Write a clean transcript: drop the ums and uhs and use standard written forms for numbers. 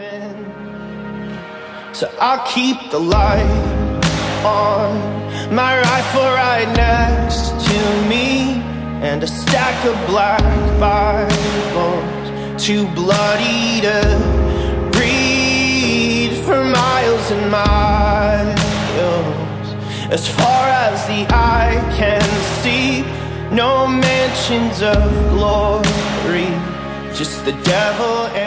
living. So I'll keep the light on, my rifle right next to me, and a stack of black Bibles, too bloody to read, for miles and miles. As far as the eye can see, no mansions of glory, just the devil and